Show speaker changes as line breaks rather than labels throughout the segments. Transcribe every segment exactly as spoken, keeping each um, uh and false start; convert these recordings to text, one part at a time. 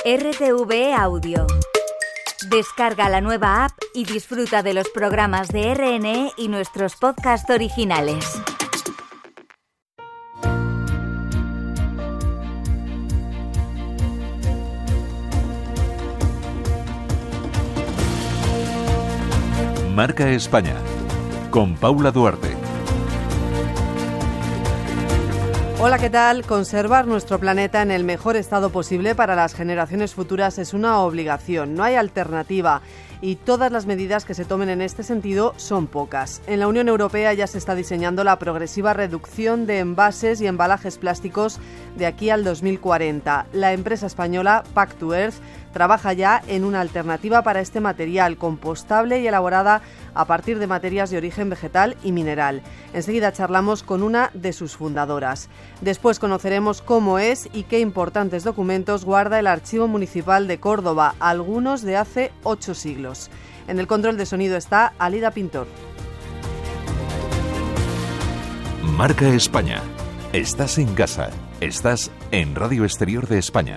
R T V E Audio. Descarga la nueva app y disfruta de los programas de R N E y nuestros podcasts originales.
Marca España, con Paula Duarte.
Hola, ¿qué tal? Conservar nuestro planeta en el mejor estado posible para las generaciones futuras es una obligación, no hay alternativa. Y todas las medidas que se tomen en este sentido son pocas. En la Unión Europea ya se está diseñando la progresiva reducción de envases y embalajes plásticos de aquí al dos mil cuarenta. La empresa española Pack to Earth trabaja ya en una alternativa para este material, compostable y elaborada a partir de materias de origen vegetal y mineral. Enseguida charlamos con una de sus fundadoras. Después conoceremos cómo es y qué importantes documentos guarda el Archivo Municipal de Córdoba, algunos de hace ocho siglos. En el control de sonido está Alida Pintor.
Marca España. Estás en casa. Estás en Radio Exterior de España.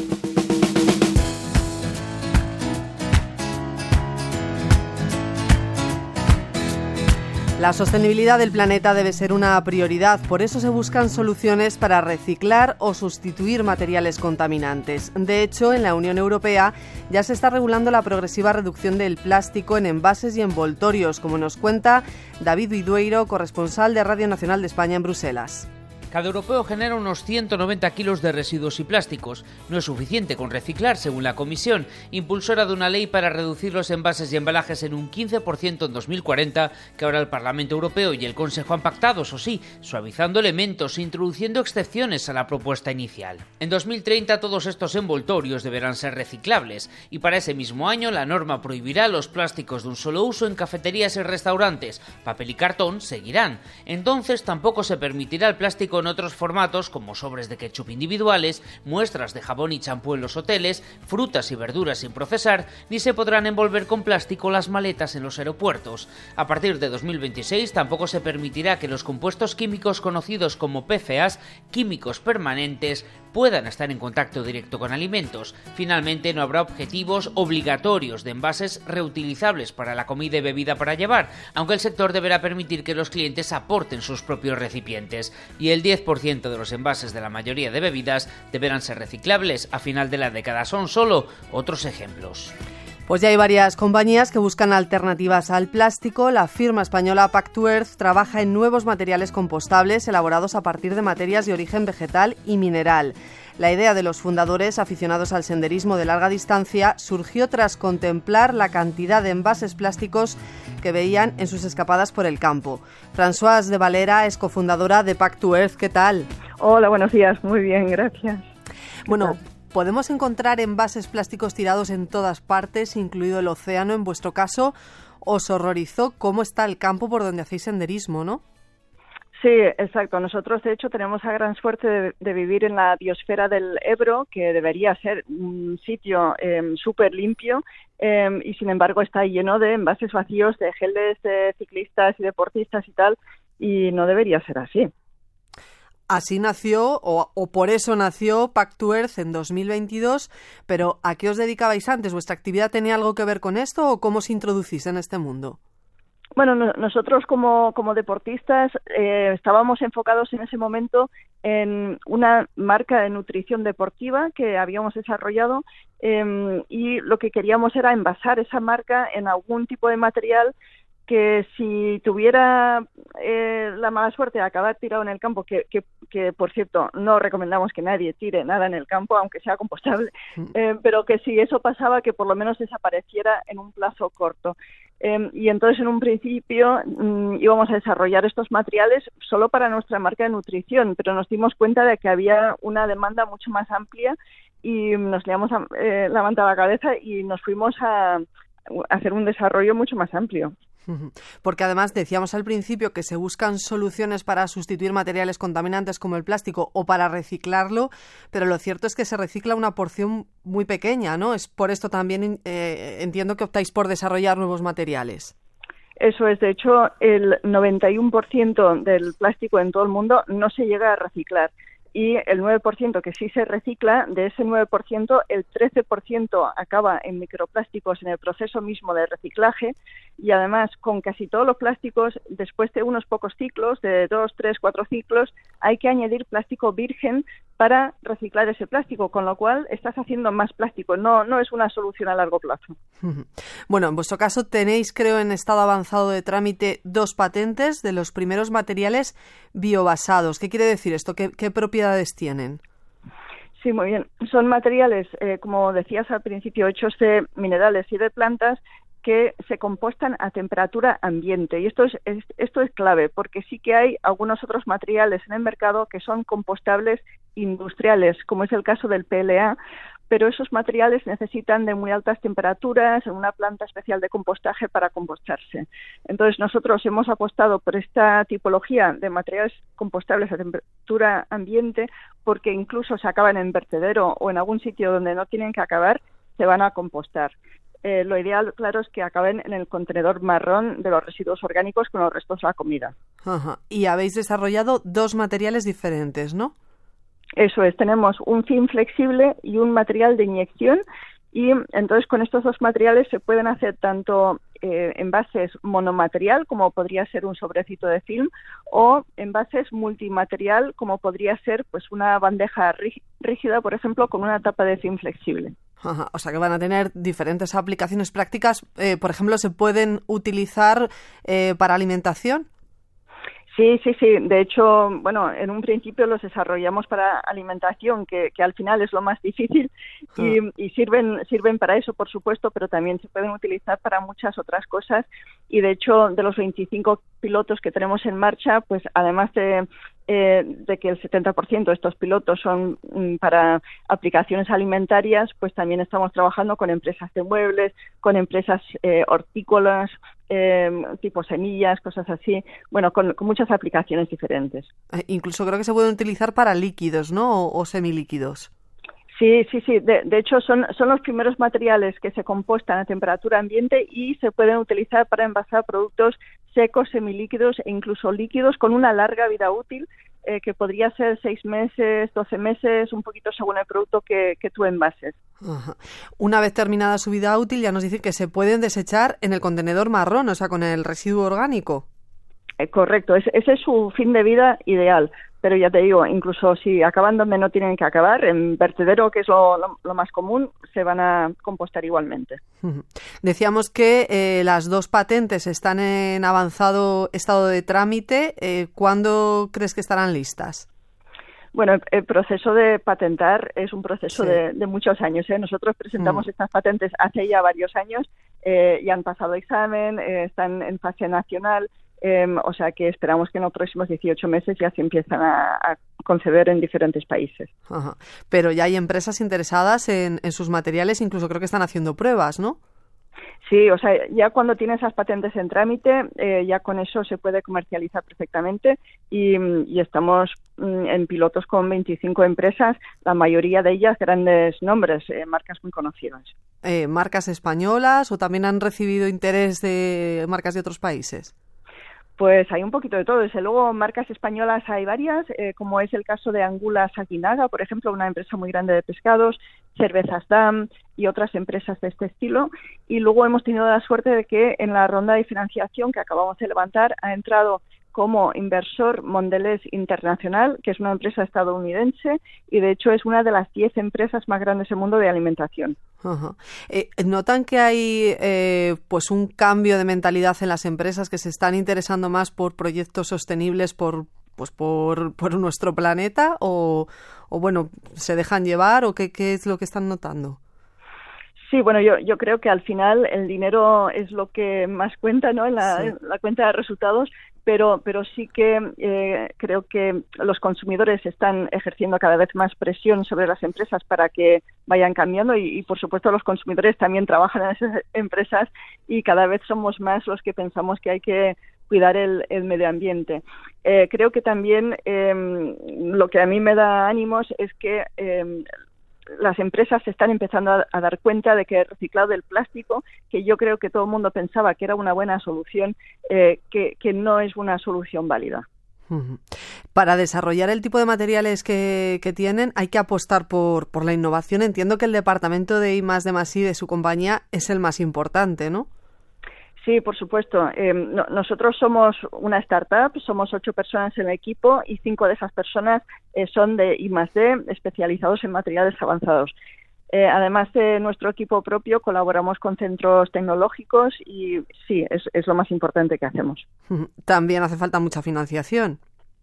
La sostenibilidad del planeta debe ser una prioridad, por eso se buscan soluciones para reciclar o sustituir materiales contaminantes. De hecho, en la Unión Europea ya se está regulando la progresiva reducción del plástico en envases y envoltorios, como nos cuenta David Vidueiro, corresponsal de Radio Nacional de España en Bruselas.
Cada europeo genera unos ciento noventa kilos de residuos y plásticos. No es suficiente con reciclar, según la Comisión, impulsora de una ley para reducir los envases y embalajes en un quince por ciento en dos mil cuarenta, que ahora el Parlamento Europeo y el Consejo han pactado, eso sí, suavizando elementos e introduciendo excepciones a la propuesta inicial. En dos mil treinta todos estos envoltorios deberán ser reciclables, y para ese mismo año la norma prohibirá los plásticos de un solo uso en cafeterías y restaurantes. Papel y cartón seguirán. Entonces tampoco se permitirá el plástico en otros formatos como sobres de ketchup individuales, muestras de jabón y champú en los hoteles, frutas y verduras sin procesar, ni se podrán envolver con plástico las maletas en los aeropuertos. A partir de dos mil veintiséis tampoco se permitirá que los compuestos químicos conocidos como P F As, químicos permanentes, puedan estar en contacto directo con alimentos. Finalmente, no habrá objetivos obligatorios de envases reutilizables para la comida y bebida para llevar, aunque el sector deberá permitir que los clientes aporten sus propios recipientes. Y el diez por ciento de los envases de la mayoría de bebidas deberán ser reciclables a final de la década. Son solo otros ejemplos.
Pues ya hay varias compañías que buscan alternativas al plástico. La firma española Pack to Earth trabaja en nuevos materiales compostables elaborados a partir de materias de origen vegetal y mineral. La idea de los fundadores, aficionados al senderismo de larga distancia, surgió tras contemplar la cantidad de envases plásticos que veían en sus escapadas por el campo. Françoise de Valera es cofundadora de Pack to Earth. ¿Qué tal?
Hola, buenos días. Muy bien, gracias.
Bueno, podemos encontrar envases plásticos tirados en todas partes, incluido el océano. En vuestro caso, os horrorizó cómo está el campo por donde hacéis senderismo, ¿no?
Sí, exacto. Nosotros, de hecho, tenemos la gran suerte de, de vivir en la biosfera del Ebro, que debería ser un sitio eh, súper limpio, eh, y sin embargo está lleno de envases vacíos, de geles de ciclistas y deportistas y tal, y no debería ser así.
Así nació, o, o por eso nació Pack to Earth en dos mil veintidós, pero ¿a qué os dedicabais antes? ¿Vuestra actividad tenía algo que ver con esto o cómo os introducís en este mundo?
Bueno, no, nosotros como, como deportistas eh, estábamos enfocados en ese momento en una marca de nutrición deportiva que habíamos desarrollado eh, y lo que queríamos era envasar esa marca en algún tipo de material que si tuviera eh, la mala suerte de acabar tirado en el campo, que, que, que por cierto no recomendamos que nadie tire nada en el campo, aunque sea compostable, eh, pero que si eso pasaba, que por lo menos desapareciera en un plazo corto. Eh, y entonces en un principio mmm, íbamos a desarrollar estos materiales solo para nuestra marca de nutrición, pero nos dimos cuenta de que había una demanda mucho más amplia y nos liamos a, eh, la manta a la cabeza y nos fuimos a, a hacer un desarrollo mucho más amplio.
Porque además decíamos al principio que se buscan soluciones para sustituir materiales contaminantes como el plástico o para reciclarlo, pero lo cierto es que se recicla una porción muy pequeña, ¿no? Es por esto también eh, entiendo que optáis por desarrollar nuevos materiales.
Eso es, de hecho, el noventa y uno por ciento del plástico en todo el mundo no se llega a reciclar. y el nueve por ciento que sí se recicla, de ese nueve por ciento, el trece por ciento acaba en microplásticos en el proceso mismo de reciclaje, y además con casi todos los plásticos, después de unos pocos ciclos, de dos, tres, cuatro ciclos, hay que añadir plástico virgen para reciclar ese plástico, con lo cual estás haciendo más plástico, no, no es una solución a largo plazo.
Bueno, en vuestro caso tenéis, creo, en estado avanzado de trámite dos patentes de los primeros materiales biobasados. ¿Qué quiere decir esto? ¿Qué, qué propiedades tienen?
Sí, muy bien. Son materiales, eh, como decías al principio, hechos de minerales y de plantas que se compostan a temperatura ambiente. Y esto es, es, esto es clave, porque sí que hay algunos otros materiales en el mercado que son compostables industriales, como es el caso del P L A, pero esos materiales necesitan de muy altas temperaturas en una planta especial de compostaje para compostarse. Entonces, nosotros hemos apostado por esta tipología de materiales compostables a temperatura ambiente porque incluso se acaban en vertedero o en algún sitio donde no tienen que acabar, se van a compostar. Eh, lo ideal, claro, es que acaben en el contenedor marrón de los residuos orgánicos con los restos de la comida.
Ajá. Y habéis desarrollado dos materiales diferentes, ¿no?
Eso es, tenemos un film flexible y un material de inyección, y entonces con estos dos materiales se pueden hacer tanto eh, envases monomaterial, como podría ser un sobrecito de film, o envases multimaterial, como podría ser pues una bandeja rígida, por ejemplo, con una tapa de film flexible.
Ajá, o sea que van a tener diferentes aplicaciones prácticas. Eh, por ejemplo, ¿se pueden utilizar eh, para alimentación?
Sí, sí, sí. De hecho, bueno, en un principio los desarrollamos para alimentación, que, que al final es lo más difícil, y, y sirven sirven para eso, por supuesto, pero también se pueden utilizar para muchas otras cosas. Y de hecho, de los veinticinco pilotos que tenemos en marcha, pues además de, eh, de que el setenta por ciento de estos pilotos son mm, para aplicaciones alimentarias, pues también estamos trabajando con empresas de muebles, con empresas eh, hortícolas, Eh, tipo semillas, cosas así, bueno, con, con muchas aplicaciones diferentes.
Eh, incluso creo que se pueden utilizar para líquidos, ¿no? O, o semilíquidos.
Sí, sí, sí. De, de hecho, son, son los primeros materiales que se compostan a temperatura ambiente y se pueden utilizar para envasar productos secos, semilíquidos e incluso líquidos con una larga vida útil, eh, que podría ser seis meses, doce meses, un poquito según el producto que, que tú envases.
Ajá. Una vez terminada su vida útil, ya nos dicen que se pueden desechar en el contenedor marrón, o sea, con el residuo orgánico.
Eh, correcto, ese, ese es su fin de vida ideal. Pero ya te digo, incluso si acaban donde no tienen que acabar, en vertedero, que es lo, lo, lo más común, se van a compostar igualmente.
Decíamos que eh, las dos patentes están en avanzado estado de trámite. Eh, ¿Cuándo crees que estarán listas?
Bueno, el, el proceso de patentar es un proceso sí. de, de muchos años, ¿eh? Nosotros presentamos mm. estas patentes hace ya varios años, eh, ya han pasado examen, eh, están en fase nacional. Eh, o sea que esperamos que en los próximos dieciocho meses ya se empiezan a, a conceder en diferentes países.
Ajá. Pero ya hay empresas interesadas en, en sus materiales, incluso creo que están haciendo pruebas, ¿no?
Sí, o sea, ya cuando tiene esas patentes en trámite, eh, ya con eso se puede comercializar perfectamente y, y estamos mm, en pilotos con veinticinco empresas, la mayoría de ellas grandes nombres, eh, marcas muy conocidas.
Eh, ¿Marcas españolas o también han recibido interés de marcas de otros países?
Pues hay un poquito de todo. Desde luego, marcas españolas hay varias, eh, como es el caso de Angula Saginaga, por ejemplo, una empresa muy grande de pescados, Cervezas Dam y otras empresas de este estilo. Y luego hemos tenido la suerte de que en la ronda de financiación que acabamos de levantar ha entrado como inversor Mondelez Internacional, que es una empresa estadounidense y de hecho es una de las diez empresas más grandes del mundo de alimentación.
Ajá. Eh, ¿Notan que hay eh, pues un cambio de mentalidad en las empresas que se están interesando más por proyectos sostenibles por pues por, por nuestro planeta o, o bueno, se dejan llevar o qué, qué es lo que están notando?
Sí, bueno, yo, yo creo que al final el dinero es lo que más cuenta, ¿no? En la, sí. en la cuenta de resultados, pero, pero sí que eh, creo que los consumidores están ejerciendo cada vez más presión sobre las empresas para que vayan cambiando y, y por supuesto, los consumidores también trabajan en esas empresas y cada vez somos más los que pensamos que hay que cuidar el, el medio ambiente. Eh, creo que también eh, lo que a mí me da ánimos es que eh, las empresas se están empezando a, a dar cuenta de que el reciclado del plástico, que yo creo que todo el mundo pensaba que era una buena solución, eh, que, que no es una solución válida.
Para desarrollar el tipo de materiales que, que tienen hay que apostar por, por la innovación. Entiendo que el departamento de I más D más I de su compañía es el más importante, ¿no?
Sí, por supuesto. Eh, no, nosotros somos una startup, somos ocho personas en el equipo y cinco de esas personas eh, son de I más D, especializados en materiales avanzados. Eh, además de nuestro equipo propio, colaboramos con centros tecnológicos y sí, es, es lo más importante que hacemos.
También hace falta mucha financiación.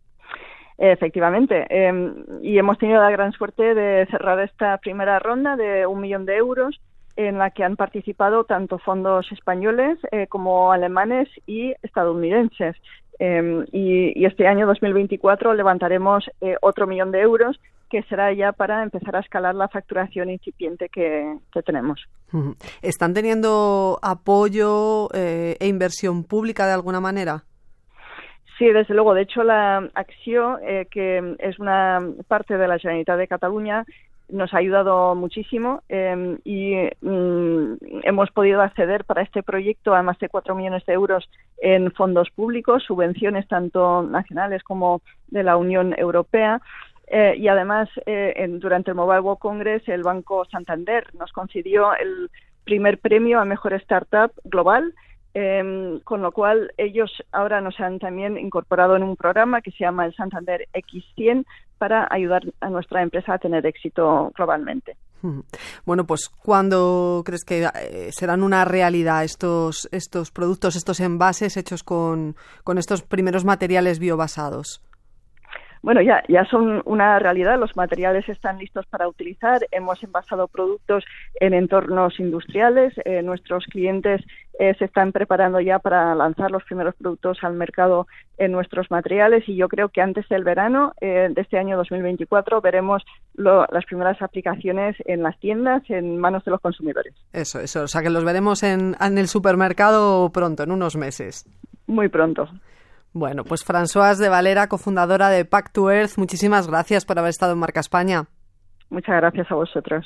Efectivamente, eh, y hemos tenido la gran suerte de cerrar esta primera ronda de un millón de euros en la que han participado tanto fondos españoles eh, como alemanes y estadounidenses. Eh, y, y este año dos mil veinticuatro levantaremos eh, otro millón de euros que será ya para empezar a escalar la facturación incipiente que, que tenemos.
¿Están teniendo apoyo eh, e inversión pública de alguna manera?
Sí, desde luego. De hecho, la Acció, eh, que es una parte de la Generalitat de Cataluña, nos ha ayudado muchísimo eh, y mm, hemos podido acceder para este proyecto a más de cuatro millones de euros en fondos públicos, subvenciones tanto nacionales como de la Unión Europea. Eh, y además, eh, en, durante el Mobile World Congress, el Banco Santander nos concedió el primer premio a Mejor Startup Global, eh, con lo cual ellos ahora nos han también incorporado en un programa que se llama el Santander X cien para ayudar a nuestra empresa a tener éxito globalmente.
Bueno, pues ¿cuándo crees que eh, serán una realidad estos, estos productos, estos envases hechos con, con estos primeros materiales biobasados?
Bueno, ya, ya son una realidad, los materiales están listos para utilizar, hemos envasado productos en entornos industriales, eh, nuestros clientes eh, se están preparando ya para lanzar los primeros productos al mercado en nuestros materiales y yo creo que antes del verano eh, de este año dos mil veinticuatro veremos lo, las primeras aplicaciones en las tiendas, en manos de los consumidores.
Eso, eso, o sea que los veremos en, en el supermercado pronto, en unos meses.
Muy pronto.
Bueno, pues Françoise de Valera, cofundadora de Pack to Earth, muchísimas gracias por haber estado en Marca España.
Muchas gracias a vosotros.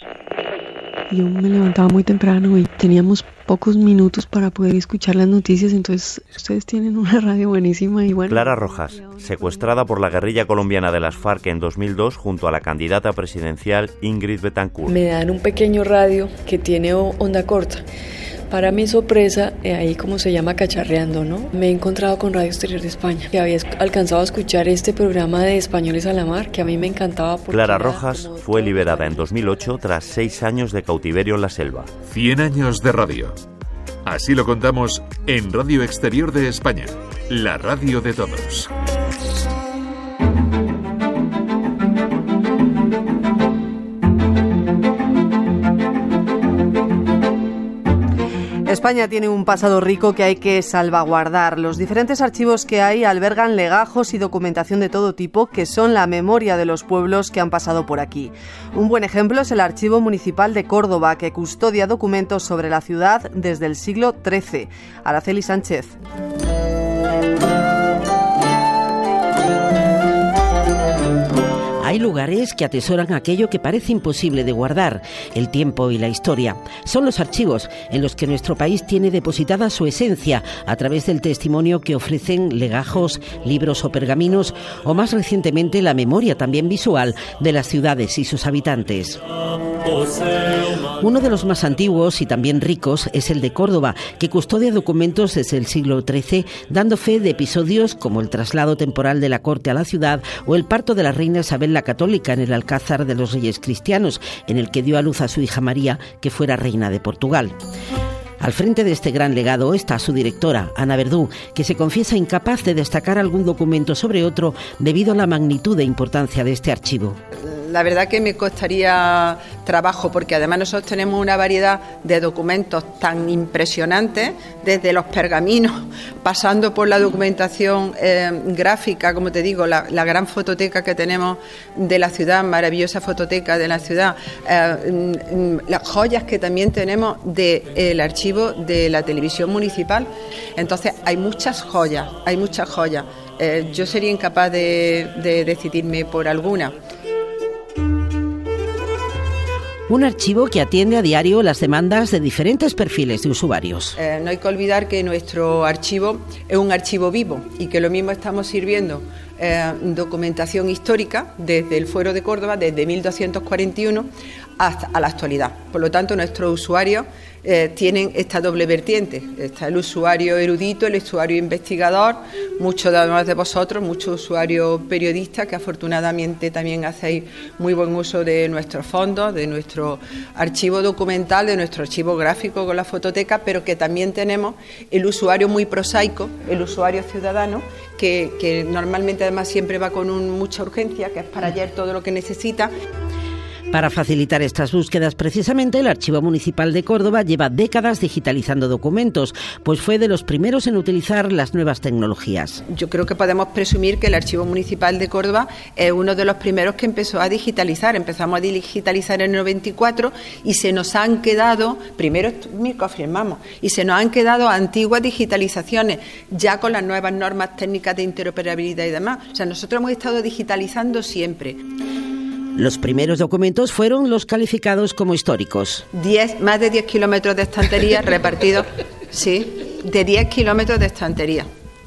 Yo me levantaba muy temprano y teníamos pocos minutos para poder escuchar las noticias, entonces ustedes tienen una radio buenísima y bueno.
Clara Rojas, secuestrada por la guerrilla colombiana de las FARC en dos mil dos junto a la candidata presidencial Ingrid Betancourt.
Me dan un pequeño radio que tiene onda corta. Para mi sorpresa, eh, ahí como se llama cacharreando, ¿no? Me he encontrado con Radio Exterior de España, que había alcanzado a escuchar este programa de Españoles a la Mar, que a mí me encantaba.
Clara Rojas fue liberada en dos mil ocho tras seis años de cautiverio en la selva.
cien años de radio. Así lo contamos en Radio Exterior de España, la radio de todos.
España tiene un pasado rico que hay que salvaguardar. Los diferentes archivos que hay albergan legajos y documentación de todo tipo que son la memoria de los pueblos que han pasado por aquí. Un buen ejemplo es el Archivo Municipal de Córdoba, que custodia documentos sobre la ciudad desde el siglo trece. Araceli Sánchez.
Hay lugares que atesoran aquello que parece imposible de guardar, el tiempo y la historia. Son los archivos en los que nuestro país tiene depositada su esencia a través del testimonio que ofrecen legajos, libros o pergaminos, o más recientemente la memoria también visual de las ciudades y sus habitantes. Uno de los más antiguos y también ricos es el de Córdoba, que custodia documentos desde el siglo trece, dando fe de episodios como el traslado temporal de la corte a la ciudad o el parto de la reina Isabel la Católica en el Alcázar de los Reyes Cristianos, en el que dio a luz a su hija María, que fuera reina de Portugal. Al frente de este gran legado está su directora, Ana Verdú, que se confiesa incapaz de destacar algún documento sobre otro debido a la magnitud e importancia de este archivo.
La verdad que me costaría trabajo porque además nosotros tenemos una variedad de documentos tan impresionantes, desde los pergaminos, pasando por la documentación eh, gráfica, como te digo, la, la gran fototeca que tenemos de la ciudad, maravillosa fototeca de la ciudad, eh, las joyas que también tenemos del archivo de la televisión municipal. Entonces hay muchas joyas, hay muchas joyas. Eh, yo sería incapaz de, de decidirme por alguna.
Un archivo que atiende a diario las demandas de diferentes perfiles de usuarios.
Eh, no hay que olvidar que nuestro archivo es un archivo vivo y que lo mismo estamos sirviendo eh, documentación histórica desde el Fuero de Córdoba, desde mil doscientos cuarenta y uno hasta a la actualidad. Por lo tanto, nuestros usuarios eh, tienen esta doble vertiente. Está el usuario erudito, el usuario investigador, muchos además de vosotros, muchos usuarios periodistas que afortunadamente también hacéis muy buen uso de nuestros fondos, de nuestro archivo documental, de nuestro archivo gráfico con la fototeca, pero que también tenemos el usuario muy prosaico, el usuario ciudadano, que, que normalmente además siempre va con un, mucha urgencia, que es para ayer todo lo que necesita.
Para facilitar estas búsquedas, precisamente, el Archivo Municipal de Córdoba lleva décadas digitalizando documentos, pues fue de los primeros en utilizar las nuevas tecnologías.
Yo creo que podemos presumir que el Archivo Municipal de Córdoba es uno de los primeros que empezó a digitalizar. Empezamos a digitalizar en el noventa y cuatro y se nos han quedado, primero microfilmamos, y se nos han quedado antiguas digitalizaciones, ya con las nuevas normas técnicas de interoperabilidad y demás. O sea, nosotros hemos estado digitalizando siempre.
Los primeros documentos fueron los calificados como históricos.
diez, más de diez kilómetros de estantería repartidos, sí, de diez kilómetros de estantería,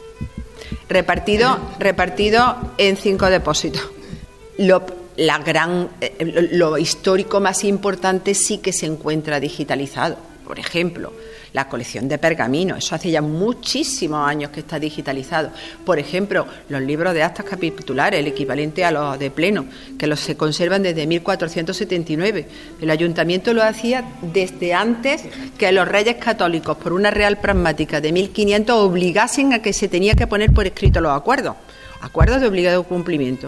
repartido, repartido en cinco depósitos. Lo, la gran, lo histórico más importante sí que se encuentra digitalizado. Por ejemplo, la colección de pergaminos, eso hace ya muchísimos años que está digitalizado. Por ejemplo, los libros de actas capitulares, el equivalente a los de pleno, que los se conservan desde mil cuatrocientos setenta y nueve. El ayuntamiento lo hacía desde antes que los reyes católicos, por una real pragmática de mil quinientos, obligasen a que se tenía que poner por escrito los acuerdos, acuerdos de obligado cumplimiento.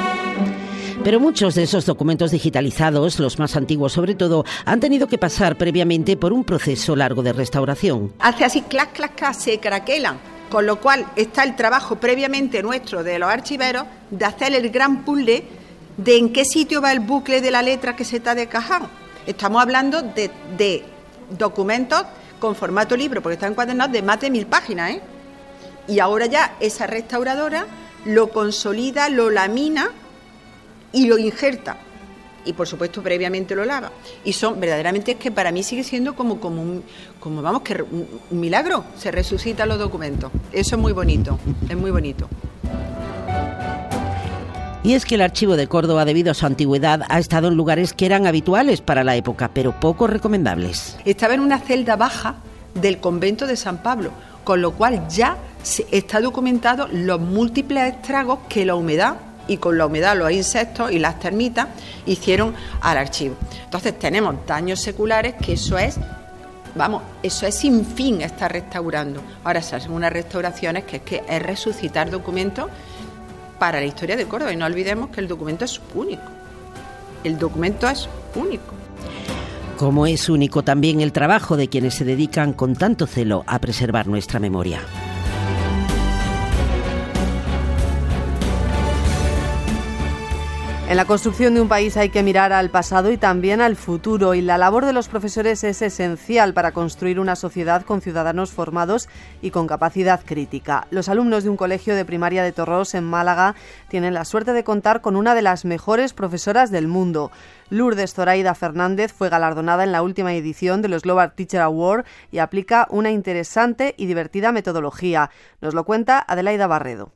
Pero muchos de esos documentos digitalizados, los más antiguos sobre todo, han tenido que pasar previamente por un proceso largo de restauración.
Hace así, clac, clac, clac, se craquelan, con lo cual está el trabajo previamente nuestro de los archiveros de hacer el gran puzzle de en qué sitio va el bucle de la letra que se está descajando. Estamos hablando de, de documentos con formato libro, porque están encuadernados de más de mil páginas, ¿eh? Y ahora ya esa restauradora lo consolida, lo lamina y lo injerta, y por supuesto previamente lo lava, y son verdaderamente, es que para mí sigue siendo como, como, un, como vamos, que un, un milagro, se resucitan los documentos, eso es muy bonito, es muy bonito.
Y es que el Archivo de Córdoba, debido a su antigüedad, ha estado en lugares que eran habituales para la época, pero poco recomendables.
Estaba en una celda baja del convento de San Pablo, con lo cual ya se está documentado los múltiples estragos que la humedad, y con la humedad los insectos y las termitas hicieron al archivo. Entonces tenemos daños seculares, que eso es, vamos, eso es sin fin estar restaurando. Ahora se hacen unas restauraciones que es que es resucitar documentos para la historia de Córdoba, y no olvidemos que el documento es único. El documento es único.
Como es único también el trabajo de quienes se dedican con tanto celo a preservar nuestra memoria.
En la construcción de un país hay que mirar al pasado y también al futuro, y la labor de los profesores es esencial para construir una sociedad con ciudadanos formados y con capacidad crítica. Los alumnos de un colegio de primaria de Torrós, en Málaga, tienen la suerte de contar con una de las mejores profesoras del mundo. Lourdes Zoraida Fernández fue galardonada en la última edición de los Global Teacher Award y aplica una interesante y divertida metodología. Nos lo cuenta Adelaida Barredo.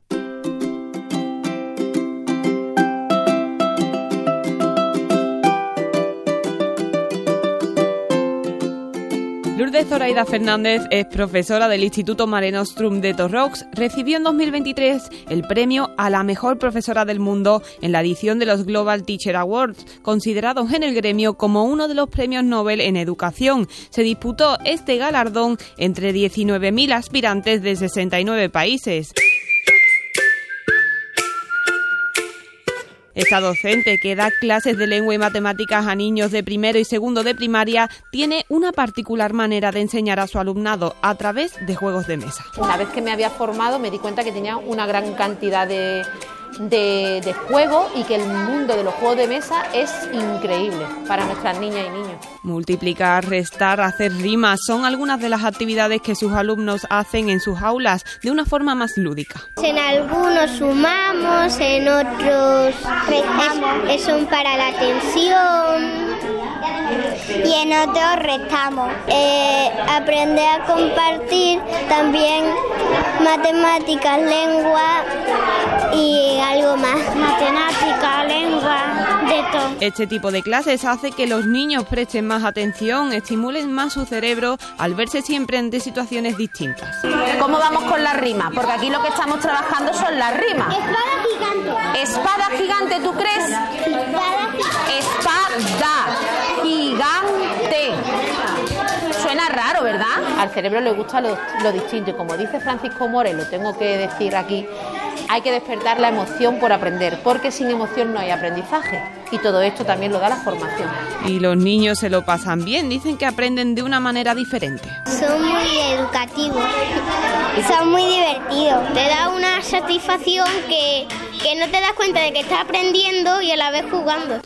Lourdes Zoraida Fernández es profesora del Instituto Mare Nostrum de Torrox. Recibió en dos mil veintitrés el premio a la mejor profesora del mundo en la edición de los Global Teacher Awards, considerados en el gremio como uno de los premios Nobel en educación. Se disputó este galardón entre diecinueve mil aspirantes de sesenta y nueve países. Esta docente, que da clases de lengua y matemáticas a niños de primero y segundo de primaria, tiene una particular manera de enseñar a su alumnado a través de juegos de mesa.
Una vez que me había formado me di cuenta que tenía una gran cantidad de, de, de juegos y que el mundo de los juegos de mesa es increíble para nuestras niñas y niños.
Multiplicar, restar, hacer rimas son algunas de las actividades que sus alumnos hacen en sus aulas de una forma más lúdica.
En algunos sumamos, en otros es, son para la atención. y en otros restamos. Eh, aprender a compartir, también matemáticas, lengua y algo más. Matemáticas, lengua, de todo.
Este tipo de clases hace que los niños presten más atención, estimulen más su cerebro al verse siempre en situaciones distintas.
¿Cómo vamos con las rimas? Porque aquí lo que estamos trabajando son las rimas.
Espada gigante.
¿Espada gigante, tú crees?
Espada gigante.
Espada gigante. Suena raro, ¿verdad? Al cerebro le gusta lo, lo distinto y como dice Francisco More, lo tengo que decir aquí, hay que despertar la emoción por aprender, porque sin emoción no hay aprendizaje y todo esto también lo da la formación.
Y los niños se lo pasan bien, dicen que aprenden de una manera diferente.
Son muy educativos, son muy divertidos, te da una satisfacción que, que no te das cuenta de que estás aprendiendo y a la vez jugando.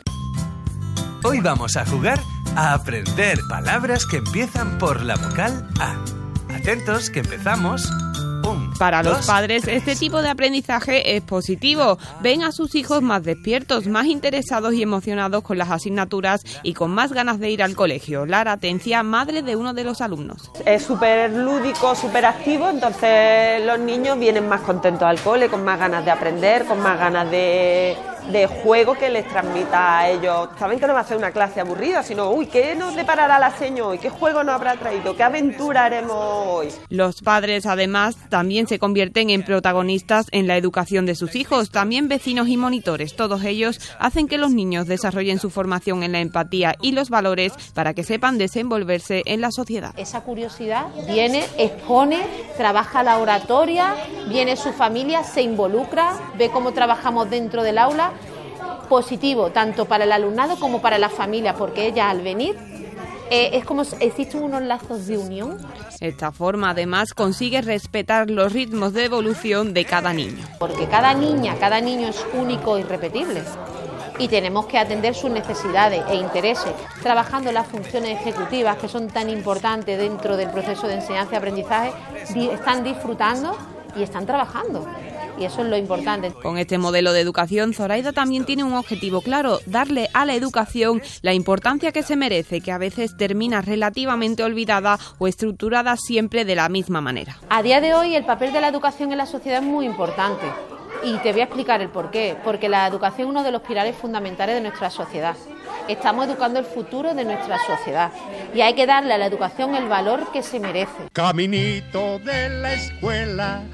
Hoy vamos a jugar a aprender palabras que empiezan por la vocal A. Atentos que empezamos. Un,
Para
dos,
los padres,
tres.
este tipo de aprendizaje es positivo. Ven a sus hijos más despiertos, más interesados y emocionados con las asignaturas y con más ganas de ir al colegio. Lara Atencia, madre de uno de los alumnos.
Es súper lúdico, súper activo, entonces los niños vienen más contentos al cole, con más ganas de aprender, con más ganas de, de juego que les transmita a ellos. Saben que no va a ser una clase aburrida, sino, uy, ¿qué nos deparará la seño hoy? ¿Qué juego nos habrá traído? ¿Qué aventura haremos hoy?
Los padres, además, también se convierten en protagonistas en la educación de sus hijos, también vecinos y monitores. Todos ellos hacen que los niños desarrollen su formación en la empatía y los valores para que sepan desenvolverse en la sociedad.
Esa curiosidad viene, expone, trabaja la oratoria, viene su familia, se involucra, ve cómo trabajamos dentro del aula. Positivo, tanto para el alumnado como para la familia, porque ella al venir eh, es como existen unos lazos de unión.
Esta forma, además, consigue respetar los ritmos de evolución de cada niño.
Porque cada niña, cada niño es único e irrepetible. Y tenemos que atender sus necesidades e intereses, trabajando las funciones ejecutivas que son tan importantes dentro del proceso de enseñanza y aprendizaje. Están disfrutando y están trabajando. Y eso es lo importante.
Con este modelo de educación, Zoraida también tiene un objetivo claro: darle a la educación la importancia que se merece, que a veces termina relativamente olvidada o estructurada siempre de la misma manera.
A día de hoy el papel de la educación en la sociedad es muy importante. Y te voy a explicar el porqué. Porque la educación es uno de los pilares fundamentales de nuestra sociedad. Estamos educando el futuro de nuestra sociedad. Y hay que darle a la educación el valor que se merece.
Caminito de la escuela,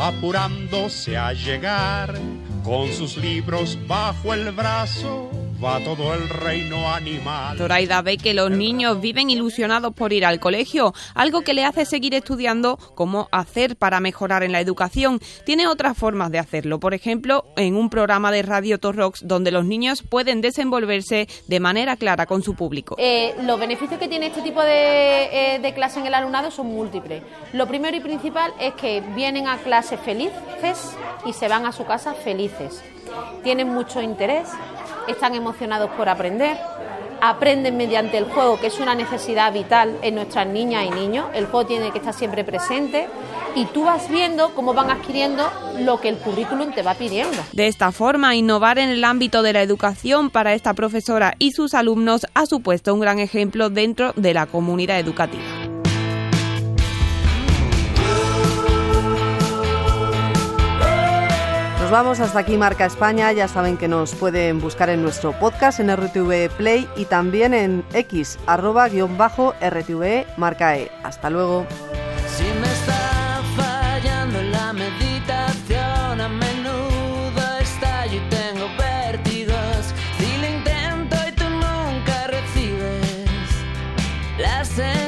apurándose a llegar, con sus libros bajo el brazo, va todo el reino animal.
Zoraida ve que los niños viven ilusionados por ir al colegio, algo que le hace seguir estudiando cómo hacer para mejorar en la educación. Tiene otras formas de hacerlo, por ejemplo, en un programa de Radio Torrox donde los niños pueden desenvolverse de manera clara con su público.
Eh, los beneficios que tiene este tipo de, eh, de clase en el alumnado son múltiples. Lo primero y principal es que vienen a clase felices y se van a su casa felices. Tienen mucho interés, están emocionados por aprender, aprenden mediante el juego, que es una necesidad vital en nuestras niñas y niños. El juego tiene que estar siempre presente y tú vas viendo cómo van adquiriendo lo que el currículum te va pidiendo.
De esta forma, innovar en el ámbito de la educación para esta profesora y sus alumnos ha supuesto un gran ejemplo dentro de la comunidad educativa.
Nos vamos, hasta aquí Marca España. Ya saben que nos pueden buscar en nuestro podcast en R T V E Play y también en X, arroba guión bajo R T V E Marca E. Hasta luego.
Si me está fallando la meditación, a menudo estallo y tengo vértigos. Si lo intento y tú nunca recibes la señal.